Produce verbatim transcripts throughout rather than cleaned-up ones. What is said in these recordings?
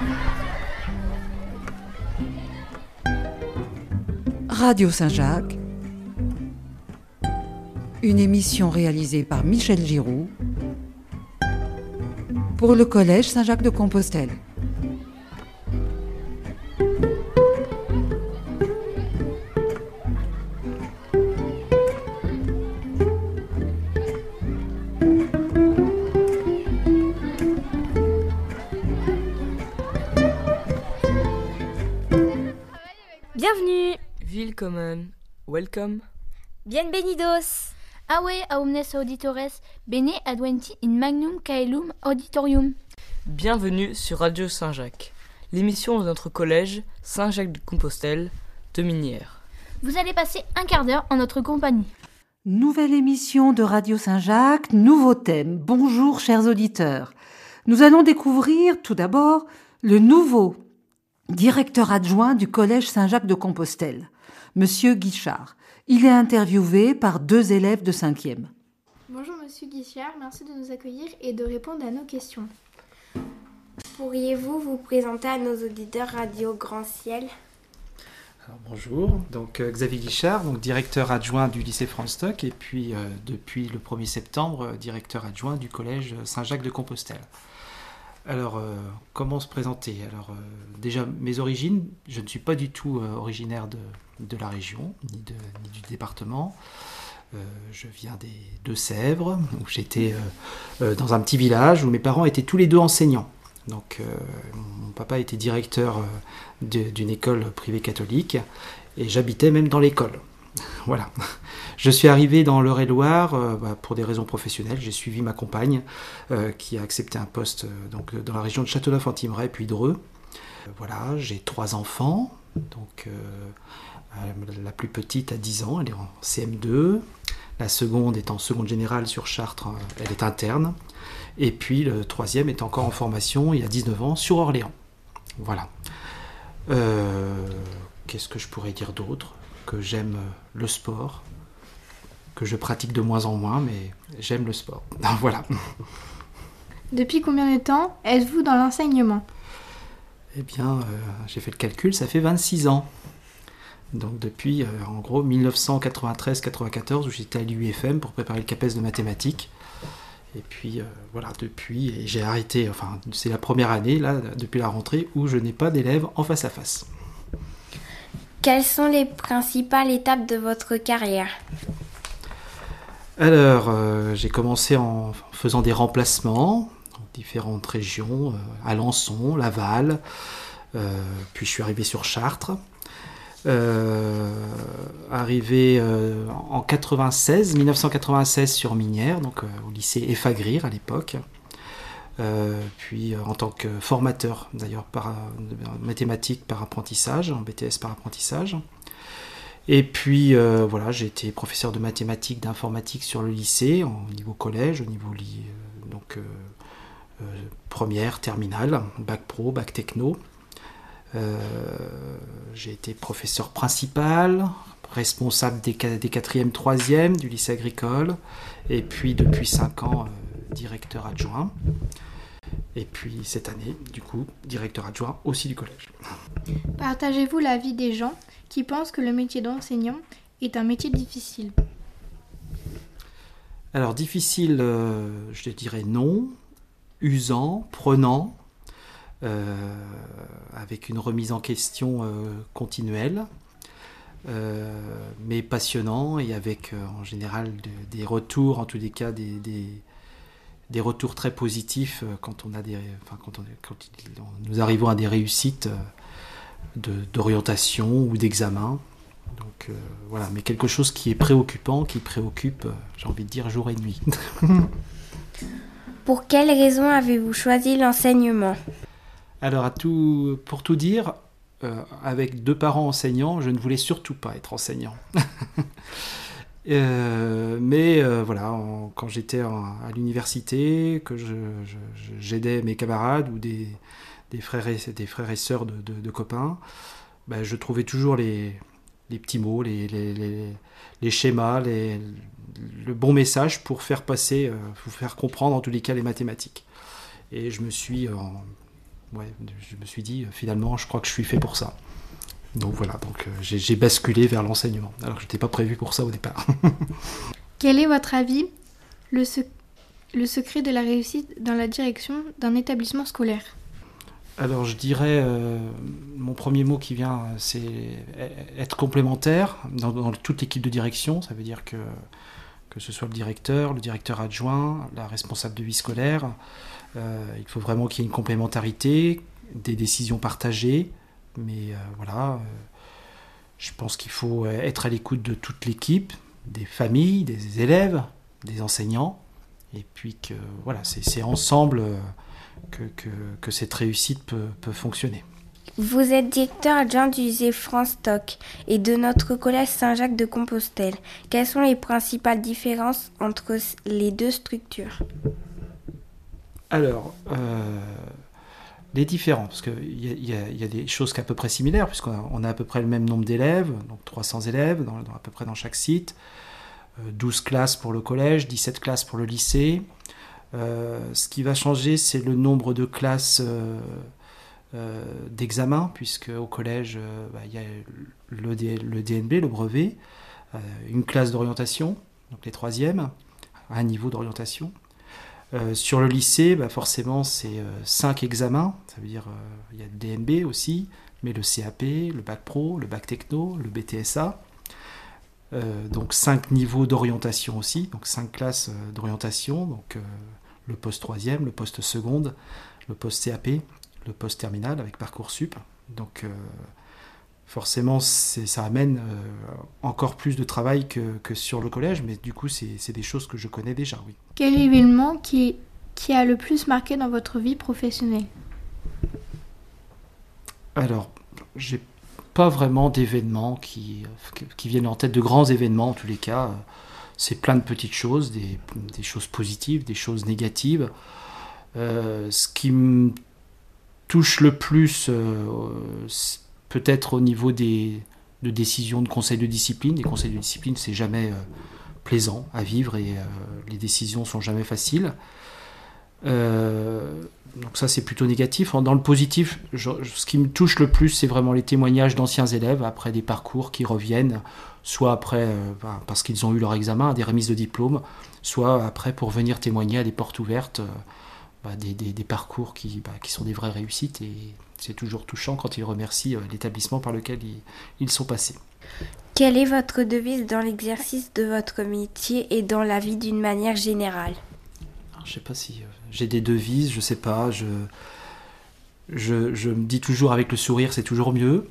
Radio Saint-Jacques, une émission réalisée par Michel Giroux pour le Collège Saint-Jacques de Compostelle. Bienvenue. Willkommen. Welcome. Bienvenidos. Aue a omnes auditores, bene adventi in magnum caelum auditorium. Bienvenue sur Radio Saint-Jacques, l'émission de notre collège Saint-Jacques de Compostelle de Minières. Vous allez passer un quart d'heure en notre compagnie. Nouvelle émission de Radio Saint-Jacques, nouveau thème. Bonjour chers auditeurs. Nous allons découvrir tout d'abord le nouveau directeur adjoint du Collège Saint-Jacques de Compostelle, Monsieur Guichard. Il est interviewé par deux élèves de cinquième. Bonjour Monsieur Guichard, merci de nous accueillir et de répondre à nos questions. Pourriez-vous vous présenter à nos auditeurs Radio Grand Ciel ? Alors, bonjour, donc euh, Xavier Guichard, donc, directeur adjoint du lycée Franstock et puis euh, depuis le premier septembre, euh, directeur adjoint du collège Saint-Jacques de Compostelle. Alors, euh, comment se présenter ? Alors, euh, déjà, mes origines, je ne suis pas du tout euh, originaire de, de la région, ni, de, ni du département. Euh, je viens des Deux-Sèvres, où j'étais euh, euh, dans un petit village où mes parents étaient tous les deux enseignants. Donc, euh, mon papa était directeur euh, de, d'une école privée catholique et j'habitais même dans l'école. Voilà. Je suis arrivé dans l'Eure-et-Loire euh, bah, pour des raisons professionnelles. J'ai suivi ma compagne euh, qui a accepté un poste euh, donc, dans la région de Châteauneuf-en-Thymerais puis Dreux. Euh, voilà, j'ai trois enfants. Donc, euh, euh, la plus petite a dix ans, elle est en C M deux. La seconde est en seconde générale sur Chartres, euh, elle est interne. Et puis le troisième est encore en formation, il a dix-neuf ans, sur Orléans. Voilà. Euh, qu'est-ce que je pourrais dire d'autre ? Que j'aime le sport, que je pratique de moins en moins, mais j'aime le sport. Voilà. Depuis combien de temps êtes-vous dans l'enseignement ? Eh bien, euh, j'ai fait le calcul, ça fait vingt-six ans. Donc depuis, euh, en gros, dix-neuf cent quatre-vingt-treize quatre-vingt-quatorze, où j'étais à l'U F M pour préparer le CAPES de mathématiques. Et puis, euh, voilà, depuis, et j'ai arrêté, enfin, c'est la première année, là, depuis la rentrée, où je n'ai pas d'élèves en face à face. Quelles sont les principales étapes de votre carrière ? Alors, euh, j'ai commencé en faisant des remplacements dans différentes régions, euh, Alençon, Laval, euh, puis je suis arrivé sur Chartres. Euh, arrivé euh, en quatre-vingt-seize, dix-neuf cent quatre-vingt-seize sur Minières, donc euh, au lycée Effagrir à l'époque. Euh, puis euh, en tant que formateur d'ailleurs par euh, mathématiques par apprentissage, en B T S par apprentissage. Et puis euh, voilà, j'ai été professeur de mathématiques, d'informatique sur le lycée, au niveau collège, au niveau li- euh, donc euh, euh, première, terminale, bac pro, bac techno. Euh, j'ai été professeur principal, responsable des, des quatrième, troisième du lycée agricole, et puis depuis cinq ans, euh, directeur adjoint. Et puis cette année, du coup, directeur adjoint aussi du collège. Partagez-vous l'avis des gens qui pensent que le métier d'enseignant est un métier difficile ? Alors difficile, euh, je te dirais non, usant, prenant, euh, avec une remise en question euh, continuelle, euh, mais passionnant et avec euh, en général de, des retours, en tous les cas des, des, des retours très positifs euh, quand on a des, enfin quand, on, quand nous arrivons à des réussites euh, de, d'orientation ou d'examen. Donc euh, voilà, mais quelque chose qui est préoccupant, qui préoccupe, euh, j'ai envie de dire, jour et nuit. Pour quelles raisons avez-vous choisi l'enseignement ? Alors, à tout, pour tout dire, euh, avec deux parents enseignants, je ne voulais surtout pas être enseignant. euh, mais euh, voilà, en, quand j'étais en, à l'université, que je, je, je, j'aidais mes camarades ou des, des, frères, et, des frères et sœurs de, de, de copains, ben, je trouvais toujours les, les petits mots, les, les, les, les schémas, les, le bon message pour faire passer, euh, pour faire comprendre en tous les cas les mathématiques. Et je me suis... Euh, ouais, je me suis dit, finalement, je crois que je suis fait pour ça. Donc voilà, donc, euh, j'ai, j'ai basculé vers l'enseignement, alors que je n'étais pas prévu pour ça au départ. Quel est votre avis, le, sec- le secret de la réussite dans la direction d'un établissement scolaire ? Alors je dirais, euh, mon premier mot qui vient, c'est être complémentaire dans, dans toute l'équipe de direction. Ça veut dire que, que ce soit le directeur, le directeur adjoint, la responsable de vie scolaire, euh, il faut vraiment qu'il y ait une complémentarité, des décisions partagées. Mais euh, voilà, euh, je pense qu'il faut être à l'écoute de toute l'équipe, des familles, des élèves, des enseignants. Et puis que voilà, c'est, c'est ensemble... Euh, Que, que, que cette réussite peut, peut fonctionner. Vous êtes directeur adjoint du lycée France-Stock et de notre collège Saint-Jacques de Compostelle. Quelles sont les principales différences entre les deux structures ? Alors, euh, les différences, parce qu'il y, y, y a des choses à peu près similaires, puisqu'on a, on a à peu près le même nombre d'élèves, donc trois cents élèves dans, dans, à peu près dans chaque site, euh, douze classes pour le collège, dix-sept classes pour le lycée. Euh, ce qui va changer, c'est le nombre de classes euh, euh, d'examen, puisque au collège, euh, bah, y a le, D, le D N B, le brevet, euh, une classe d'orientation, donc les troisièmes, un niveau d'orientation. Euh, sur le lycée, bah, forcément, c'est euh, cinq examens, ça veut dire il euh, y a le D N B aussi, mais le C A P, le bac pro, le bac techno, le B T S A. Euh, donc cinq niveaux d'orientation aussi, donc cinq classes euh, d'orientation, donc euh, le poste troisième, le poste seconde, le poste C A P, le poste terminal avec Parcoursup. Donc euh, forcément, c'est, ça amène euh, encore plus de travail que, que sur le collège, mais du coup, c'est, c'est des choses que je connais déjà, oui. Quel événement qui, qui a le plus marqué dans votre vie professionnelle ? Alors, j'ai pas vraiment d'événements qui, qui viennent en tête, de grands événements en tous les cas. C'est plein de petites choses, des, des choses positives, des choses négatives. Euh, ce qui me touche le plus, euh, peut-être au niveau des de décisions de conseils de discipline. Les conseils de discipline, c'est jamais euh, plaisant à vivre et euh, les décisions sont jamais faciles. Euh, donc ça, c'est plutôt négatif. Dans le positif, je, ce qui me touche le plus, c'est vraiment les témoignages d'anciens élèves après des parcours qui reviennent, soit après euh, parce qu'ils ont eu leur examen, à des remises de diplôme, soit après pour venir témoigner à des portes ouvertes, euh, bah, des, des, des parcours qui, bah, qui sont des vraies réussites, et c'est toujours touchant quand ils remercient euh, l'établissement par lequel ils, ils sont passés. Quelle est votre devise dans l'exercice de votre métier et dans la vie d'une manière générale ? Je ne sais pas si euh, j'ai des devises, je ne sais pas, je, je, je me dis toujours avec le sourire, c'est toujours mieux.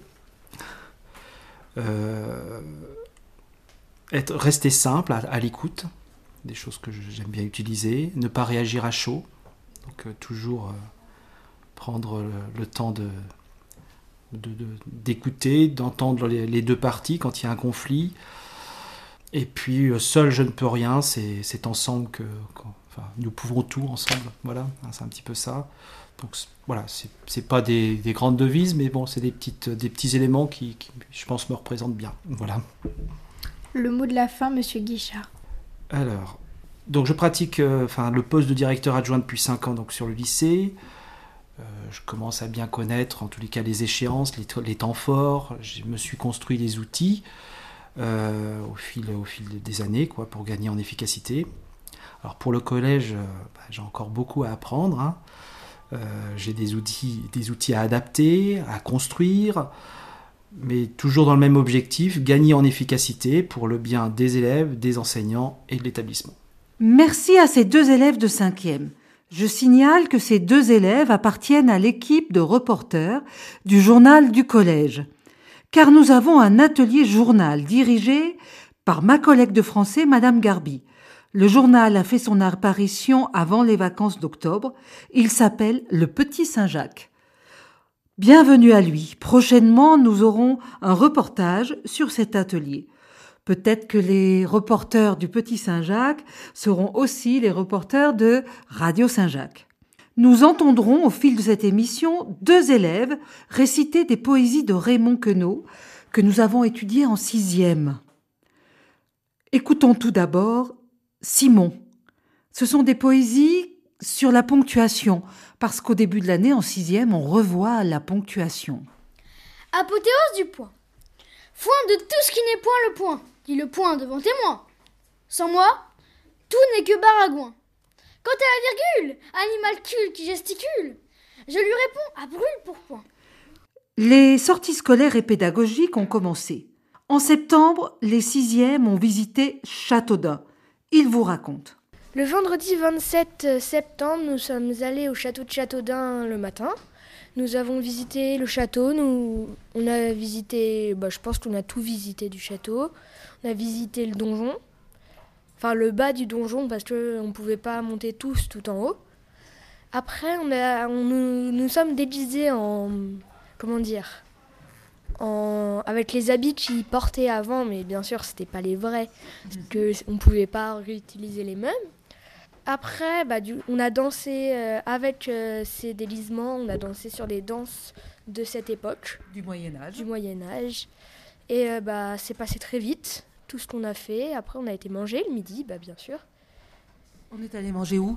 Euh, être, rester simple, à, à l'écoute, des choses que je, j'aime bien utiliser, ne pas réagir à chaud, donc euh, toujours euh, prendre le, le temps de, de, de, d'écouter, d'entendre les, les deux parties quand il y a un conflit. Et puis, euh, seul je ne peux rien, c'est, c'est ensemble que... Quand, Enfin, nous pouvons tout ensemble, voilà, c'est un petit peu ça. Donc voilà, c'est, c'est pas des, des grandes devises, mais bon, c'est des, petites, des petits éléments qui, qui, je pense, me représentent bien. Voilà. Le mot de la fin, Monsieur Guichard. Alors, donc je pratique euh, enfin, le poste de directeur adjoint depuis cinq ans donc, sur le lycée. Euh, je commence à bien connaître, en tous les cas, les échéances, les, les temps forts. Je me suis construit des outils euh, au, fil, au fil des années quoi, pour gagner en efficacité. Alors pour le collège, euh, bah, j'ai encore beaucoup à apprendre. Hein. Euh, j'ai des outils, des outils à adapter, à construire, mais toujours dans le même objectif, gagner en efficacité pour le bien des élèves, des enseignants et de l'établissement. Merci à ces deux élèves de cinquième. Je signale que ces deux élèves appartiennent à l'équipe de reporters du journal du collège, car nous avons un atelier journal dirigé par ma collègue de français, Madame Garbi. Le journal a fait son apparition avant les vacances d'octobre. Il s'appelle Le Petit Saint-Jacques. Bienvenue à lui. Prochainement, nous aurons un reportage sur cet atelier. Peut-être que les reporters du Petit Saint-Jacques seront aussi les reporters de Radio Saint-Jacques. Nous entendrons au fil de cette émission deux élèves réciter des poésies de Raymond Queneau que nous avons étudiées en sixième. Écoutons tout d'abord Simon. Ce sont des poésies sur la ponctuation, parce qu'au début de l'année, en sixième, on revoit la ponctuation. Apothéose du point. Foin de tout ce qui n'est point le point, dit le point devant témoin. Sans moi, tout n'est que baragouin. Quant à la virgule, animal cul qui gesticule, je lui réponds à brûle pour point. Les sorties scolaires et pédagogiques ont commencé. En septembre, les sixièmes ont visité Châteaudun. Ils vous racontent. Le vendredi vingt-sept septembre, nous sommes allés au château de Châteaudun le matin. Nous avons visité le château. Nous, on a visité, bah, je pense qu'on a tout visité du château. On a visité le donjon, enfin le bas du donjon parce qu'on ne pouvait pas monter tous tout en haut. Après, on a, on, nous, nous sommes déguisés en, comment dire, en, avec les habits qu'ils portaient avant, mais bien sûr, c'était pas les vrais, parce qu'on ne pouvait pas réutiliser les mêmes. Après, bah, du, on a dansé euh, avec euh, ces déguisements, on a dansé sur les danses de cette époque. Du Moyen-Âge. Du Moyen-Âge. Et euh, bah, c'est passé très vite, tout ce qu'on a fait. Après, on a été manger le midi, bah, bien sûr. On est allé manger où ?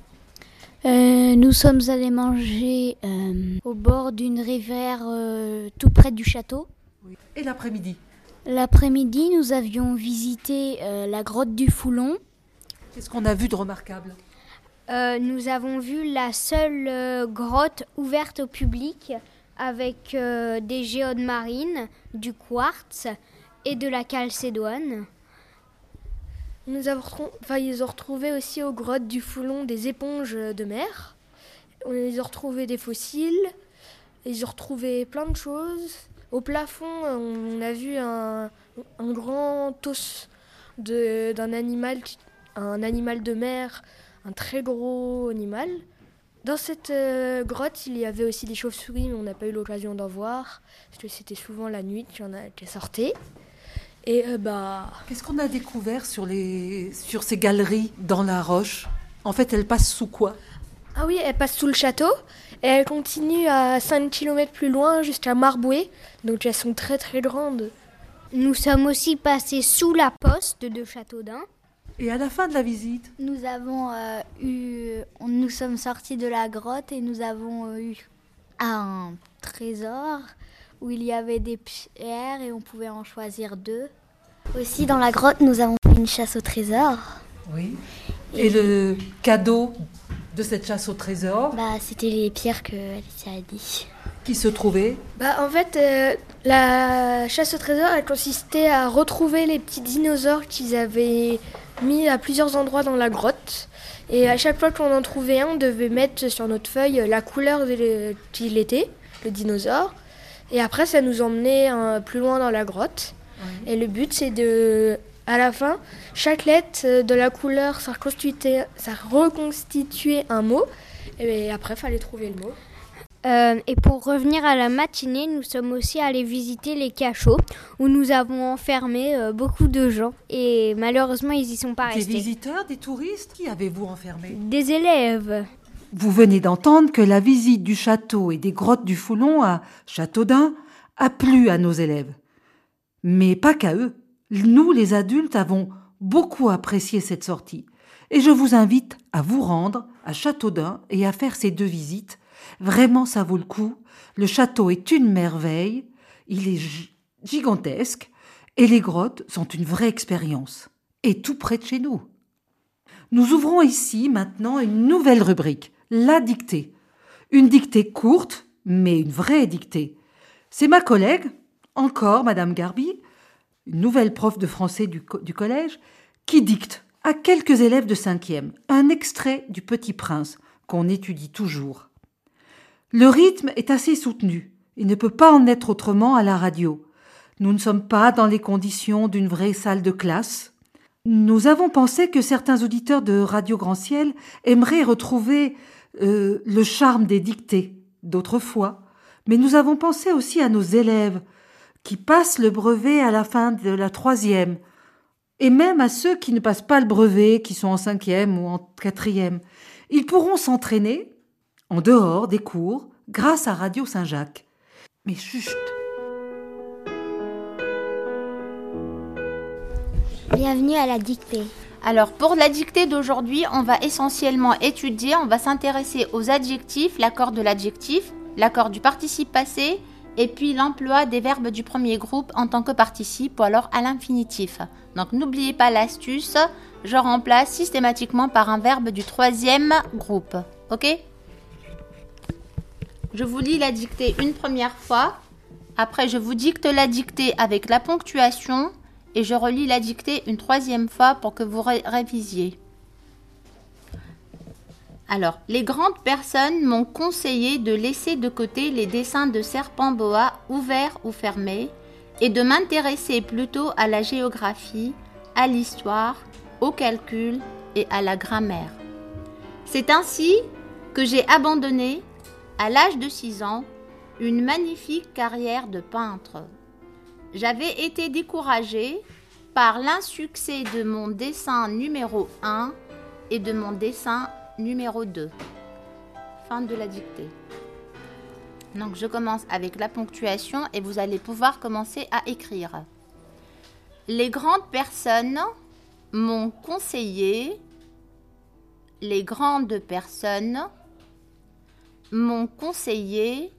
Euh, nous sommes allés manger euh, au bord d'une rivière euh, tout près du château. Oui. Et l'après-midi ? L'après-midi, nous avions visité euh, la grotte du Foulon. Qu'est-ce qu'on a vu de remarquable ? euh, Nous avons vu la seule euh, grotte ouverte au public avec euh, des géodes marines, du quartz et de la chalcédoine. Nous avons, enfin, ils ont retrouvé aussi aux grottes du Foulon des éponges de mer. Ils ont retrouvé des fossiles. Ils ont retrouvé plein de choses. Au plafond, on a vu un, un grand os de, d'un animal, un animal de mer, un très gros animal. Dans cette euh, grotte, il y avait aussi des chauves-souris, mais on n'a pas eu l'occasion d'en voir, parce que c'était souvent la nuit qu'il y en a qui sortaient. Et euh, bah... Qu'est-ce qu'on a découvert sur, les... sur ces galeries dans la roche ? En fait, elles passent sous quoi ? Ah oui, elles passent sous le château, et elles continuent à cinq kilomètres plus loin, jusqu'à Marboué, donc elles sont très très grandes. Nous sommes aussi passés sous la poste de Châteaudun. Et à la fin de la visite, nous avons euh, eu, nous sommes sortis de la grotte et nous avons euh, eu un trésor où il y avait des pierres et on pouvait en choisir deux. Aussi dans la grotte, nous avons fait une chasse au trésor. Oui. Et, et le cadeau de cette chasse au trésor, bah, c'était les pierres que Alicia a dit. Qui se trouvaient ? Bah, en fait, euh, la chasse au trésor, elle consistait à retrouver les petits dinosaures qu'ils avaient mis à plusieurs endroits dans la grotte. Et à chaque fois qu'on en trouvait un, on devait mettre sur notre feuille la couleur de, qu'il était, le dinosaure. Et après, ça nous emmenait un, plus loin dans la grotte. Oui. Et le but, c'est de, à la fin, chaque lettre de la couleur, ça reconstituait, ça reconstituait un mot. Et après, il fallait trouver le mot. Euh, et pour revenir à la matinée, nous sommes aussi allés visiter les cachots où nous avons enfermé euh, beaucoup de gens et malheureusement ils y sont pas restés. Des visiteurs, des touristes ? Qui avez-vous enfermé ? Des élèves. Vous venez d'entendre que la visite du château et des grottes du Foulon à Châteaudun a plu à nos élèves. Mais pas qu'à eux. Nous, les adultes, avons beaucoup apprécié cette sortie. Et je vous invite à vous rendre à Châteaudun et à faire ces deux visites. Vraiment, ça vaut le coup. Le château est une merveille. Il est g- gigantesque. Et les grottes sont une vraie expérience. Et tout près de chez nous. Nous ouvrons ici maintenant une nouvelle rubrique, la dictée. Une dictée courte, mais une vraie dictée. C'est ma collègue, encore Madame Garbi, une nouvelle prof de français du, co- du collège, qui dicte à quelques élèves de cinquième un extrait du Petit Prince qu'on étudie toujours. Le rythme est assez soutenu. Il ne peut pas en être autrement à la radio. Nous ne sommes pas dans les conditions d'une vraie salle de classe. Nous avons pensé que certains auditeurs de Radio Grand Ciel aimeraient retrouver euh, le charme des dictées d'autrefois. Mais nous avons pensé aussi à nos élèves qui passent le brevet à la fin de la troisième et même à ceux qui ne passent pas le brevet, qui sont en cinquième ou en quatrième. Ils pourront s'entraîner en dehors des cours, grâce à Radio Saint-Jacques. Mais chut ! Bienvenue à la dictée. Alors, pour la dictée d'aujourd'hui, on va essentiellement étudier, on va s'intéresser aux adjectifs, l'accord de l'adjectif, l'accord du participe passé, et puis l'emploi des verbes du premier groupe en tant que participe ou alors à l'infinitif. Donc, n'oubliez pas l'astuce, je remplace systématiquement par un verbe du troisième groupe. Ok ? Je vous lis la dictée une première fois. Après, je vous dicte la dictée avec la ponctuation. Et je relis la dictée une troisième fois pour que vous ré- révisiez. Alors, les grandes personnes m'ont conseillé de laisser de côté les dessins de serpents boa ouverts ou fermés et de m'intéresser plutôt à la géographie, à l'histoire, au calcul et à la grammaire. C'est ainsi que j'ai abandonné, à l'âge de six ans, une magnifique carrière de peintre. J'avais été découragée par l'insuccès de mon dessin numéro un et de mon dessin numéro deux. Fin de la dictée. Donc je commence avec la ponctuation et vous allez pouvoir commencer à écrire. Les grandes personnes m'ont conseillé, les grandes personnes m'ont conseillé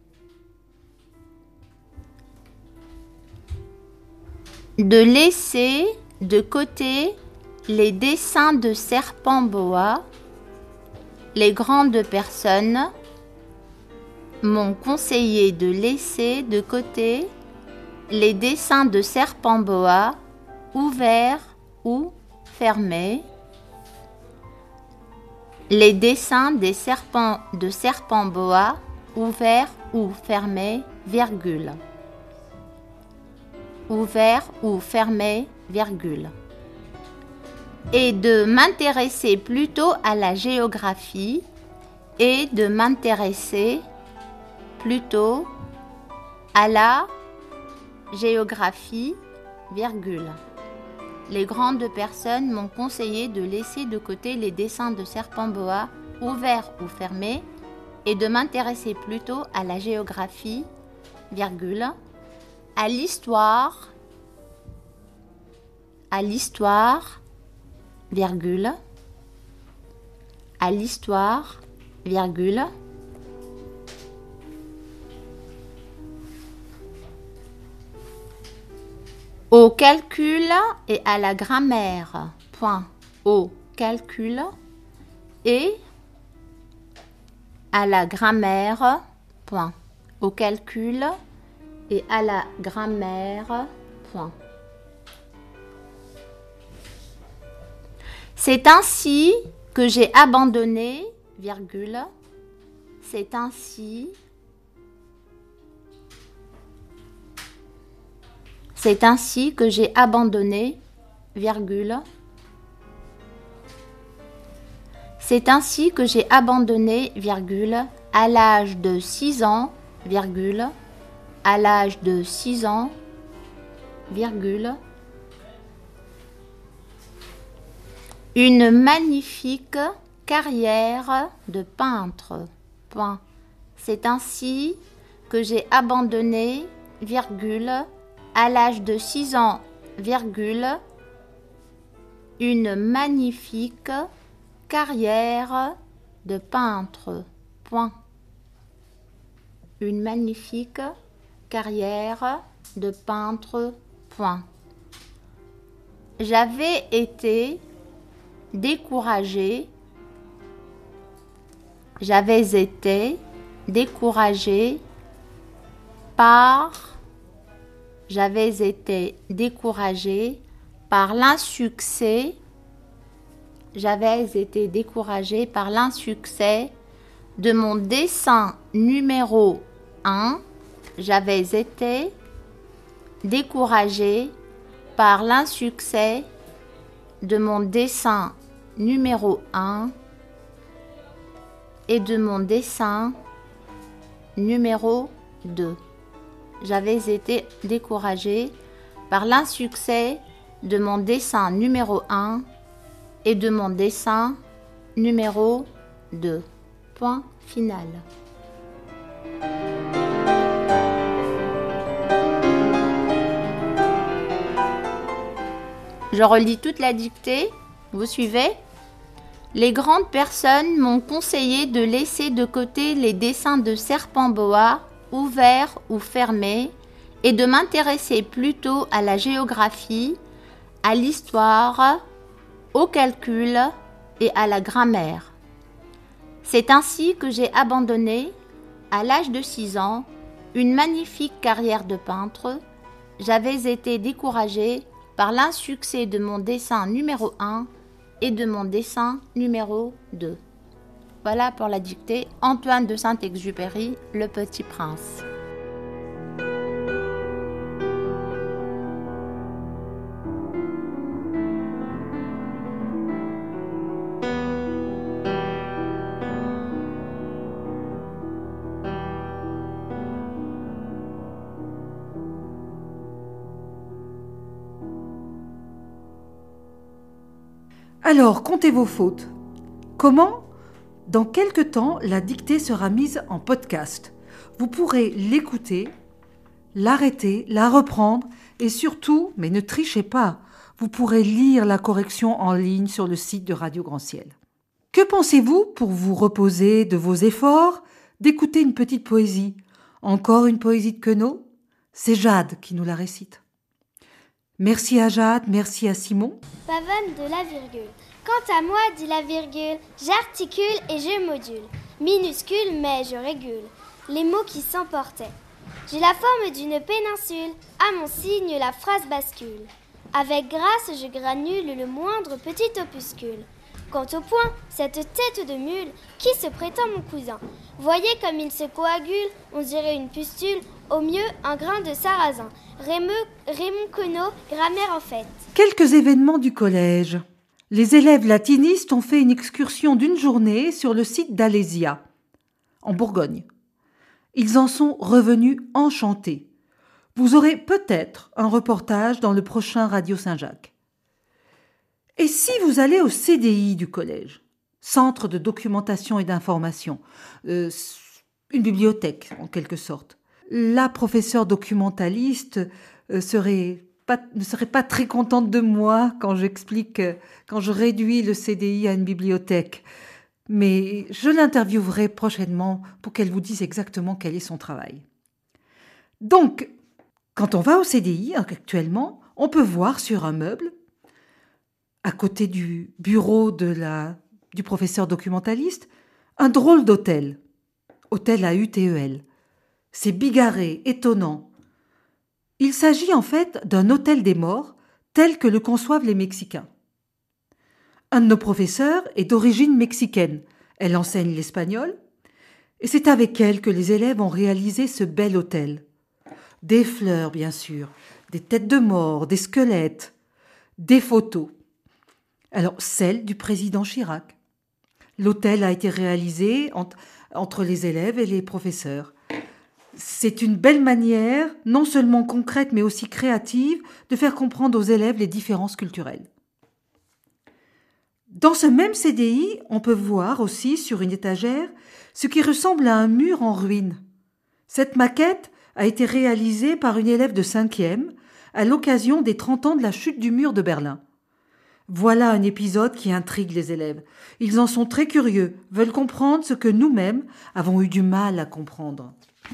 de laisser de côté les dessins de serpents boa. Les grandes personnes m'ont conseillé de laisser de côté les dessins de serpents boa ouverts ou fermés. Les dessins des serpents de serpents boa ouverts ou fermés, virgule. Ouvert ou fermé, virgule. Et de m'intéresser plutôt à la géographie et de m'intéresser plutôt à la géographie, virgule. Les grandes personnes m'ont conseillé de laisser de côté les dessins de serpents boa ouverts ou fermés et de m'intéresser plutôt à la géographie, virgule. À l'histoire, à l'histoire, virgule, à l'histoire, virgule, au calcul et à la grammaire, point, au calcul et à la grammaire, point, au calcul et à la grammaire, point. C'est ainsi que j'ai abandonné, virgule, c'est ainsi, c'est ainsi que j'ai abandonné, virgule, c'est ainsi que j'ai abandonné, virgule, à l'âge de six ans, virgule, à l'âge de six ans, virgule, une magnifique carrière de peintre, point. C'est ainsi que j'ai abandonné, virgule, à l'âge de six ans, virgule, une magnifique carrière de peintre, point. Une magnifique carrière de peintre, point. J'avais été découragée, j'avais été découragée par, j'avais été découragée par l'insuccès, j'avais été découragée par l'insuccès de mon dessin numéro un, j'avais été découragée par l'insuccès de mon dessin numéro un et de mon dessin numéro deux. J'avais été découragée par l'insuccès de mon dessin numéro un et de mon dessin numéro deux. Point final. Je relis toute la dictée Vous suivez ? Les grandes personnes m'ont conseillé de laisser de côté les dessins de serpents boa, ouverts ou fermés, et de m'intéresser plutôt à la géographie, à l'histoire, au calcul et à la grammaire. C'est ainsi que j'ai abandonné, à l'âge de six ans, une magnifique carrière de peintre. J'avais été découragée par l'insuccès de mon dessin numéro un et de mon dessin numéro deux. Voilà pour la dictée. Antoine de Saint-Exupéry, Le Petit Prince. Alors, comptez vos fautes. Comment ? Dans quelque temps, la dictée sera mise en podcast. Vous pourrez l'écouter, l'arrêter, la reprendre et surtout, mais ne trichez pas, vous pourrez lire la correction en ligne sur le site de Radio Grand Ciel. Que pensez-vous, pour vous reposer de vos efforts, d'écouter une petite poésie ? Encore une poésie de Queneau ? C'est Jade qui nous la récite. Merci à Jade, merci à Simon. Pavane de la virgule. Quant à moi, dit la virgule, j'articule et je module. Minuscule, mais je régule les mots qui s'emportaient. J'ai la forme d'une péninsule, à mon signe la phrase bascule. Avec grâce, je granule le moindre petit opuscule. Quant au point, cette tête de mule, qui se prétend mon cousin. Voyez comme il se coagule, on dirait une pustule, au mieux un grain de sarrasin. Raymond, Raymond Queneau, grammaire en fait. Quelques événements du collège. Les élèves latinistes ont fait une excursion d'une journée sur le site d'Alésia, en Bourgogne. Ils en sont revenus enchantés. Vous aurez peut-être un reportage dans le prochain Radio Saint-Jacques. Et si vous allez au C D I du collège, Centre de documentation et d'information, euh, une bibliothèque en quelque sorte, la professeure documentaliste euh, serait pas, ne serait pas très contente de moi quand j'explique, euh, quand je réduis le C D I à une bibliothèque. Mais je l'interviewerai prochainement pour qu'elle vous dise exactement quel est son travail. Donc, quand on va au C D I actuellement, on peut voir sur un meuble, à côté du bureau de la, du professeur documentaliste, un drôle d'hôtel. Hôtel A U T E L. C'est bigarré, étonnant. Il s'agit en fait d'un hôtel des morts, tel que le conçoivent les Mexicains. Un de nos professeurs est d'origine mexicaine. Elle enseigne l'espagnol, et c'est avec elle que les élèves ont réalisé ce bel hôtel. Des fleurs, bien sûr, des têtes de mort, des squelettes, des photos. Alors, celle du président Chirac. L'hôtel a été réalisé entre, entre les élèves et les professeurs. C'est une belle manière, non seulement concrète mais aussi créative, de faire comprendre aux élèves les différences culturelles. Dans ce même C D I, on peut voir aussi sur une étagère ce qui ressemble à un mur en ruine. Cette maquette a été réalisée par une élève de cinquième à l'occasion des trente ans de la chute du mur de Berlin. Voilà un épisode qui intrigue les élèves. Ils en sont très curieux, veulent comprendre ce que nous-mêmes avons eu du mal à comprendre.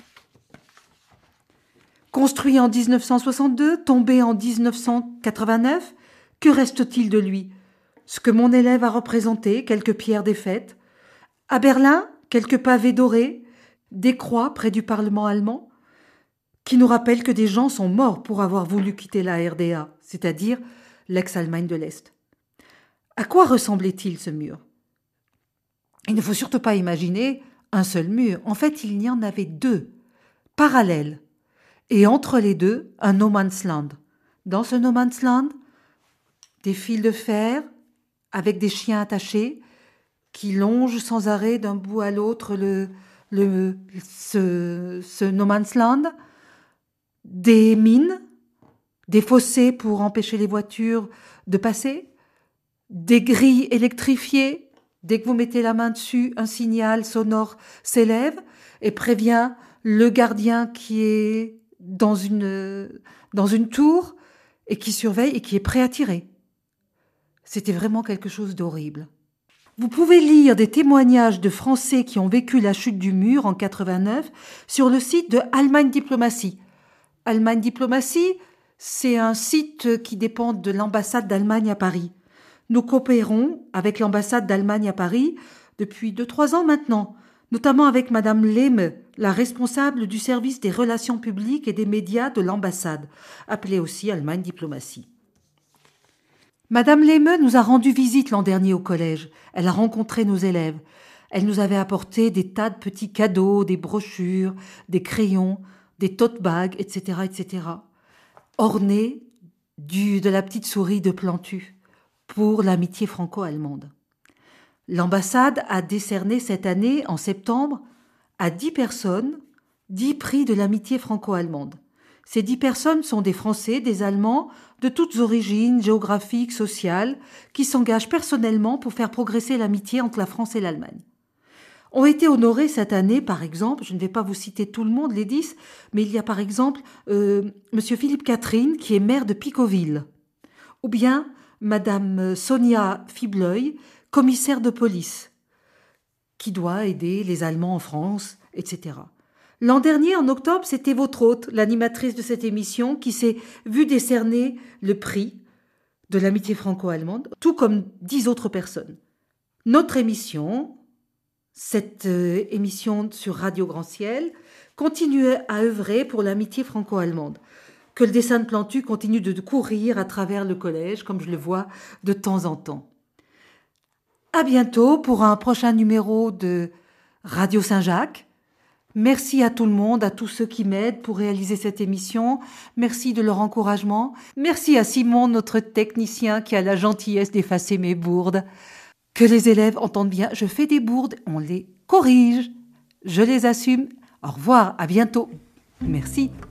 Construit en dix-neuf cent soixante-deux, tombé en dix-neuf cent quatre-vingt-neuf, que reste-t-il de lui ? Ce que mon élève a représenté, quelques pierres défaites. À Berlin, quelques pavés dorés, des croix près du Parlement allemand, qui nous rappellent que des gens sont morts pour avoir voulu quitter la R D A, c'est-à-dire l'ex-Allemagne de l'Est. À quoi ressemblait-il ce mur ? Il ne faut surtout pas imaginer un seul mur. En fait, il y en avait deux, parallèles. Et entre les deux, un no man's land. Dans ce no man's land, des fils de fer avec des chiens attachés qui longent sans arrêt d'un bout à l'autre le, le, ce, ce no man's land, des mines, des fossés pour empêcher les voitures de passer, des grilles électrifiées. Dès que vous mettez la main dessus, un signal sonore s'élève et prévient le gardien qui est dans une, dans une tour et qui surveille et qui est prêt à tirer. C'était vraiment quelque chose d'horrible. Vous pouvez lire des témoignages de Français qui ont vécu la chute du mur en quatre-vingt-neuf sur le site de Allemagne Diplomatie. Allemagne Diplomatie, c'est un site qui dépend de l'ambassade d'Allemagne à Paris. Nous coopérons avec l'ambassade d'Allemagne à Paris depuis deux trois ans maintenant, notamment avec Madame Lehme, la responsable du service des relations publiques et des médias de l'ambassade, appelée aussi Allemagne Diplomatie. Madame Lehme nous a rendu visite l'an dernier au collège. Elle a rencontré nos élèves. Elle nous avait apporté des tas de petits cadeaux, des brochures, des crayons, des tote bags, et cetera, et cetera, ornés du, de la petite souris de Plantu pour l'amitié franco-allemande. L'ambassade a décerné cette année, en septembre, à dix personnes, dix prix de l'amitié franco-allemande. Ces dix personnes sont des Français, des Allemands, de toutes origines géographiques, sociales, qui s'engagent personnellement pour faire progresser l'amitié entre la France et l'Allemagne. Ont été honorés cette année, par exemple, je ne vais pas vous citer tout le monde, les dix, mais il y a par exemple euh, Monsieur Philippe Catherine, qui est maire de Picoville, ou bien Madame Sonia Fibleuil, commissaire de police, qui doit aider les Allemands en France, et cetera. L'an dernier, en octobre, c'était votre hôte, l'animatrice de cette émission, qui s'est vue décerner le prix de l'amitié franco-allemande, tout comme dix autres personnes. Notre émission, cette euh, émission sur Radio Grand Ciel, continue à œuvrer pour l'amitié franco-allemande. Que le dessin de Plantu continue de courir à travers le collège, comme je le vois de temps en temps. À bientôt pour un prochain numéro de Radio Saint-Jacques. Merci à tout le monde, à tous ceux qui m'aident pour réaliser cette émission. Merci de leur encouragement. Merci à Simon, notre technicien, qui a la gentillesse d'effacer mes bourdes. Que les élèves entendent bien, je fais des bourdes, on les corrige. Je les assume. Au revoir, à bientôt. Merci.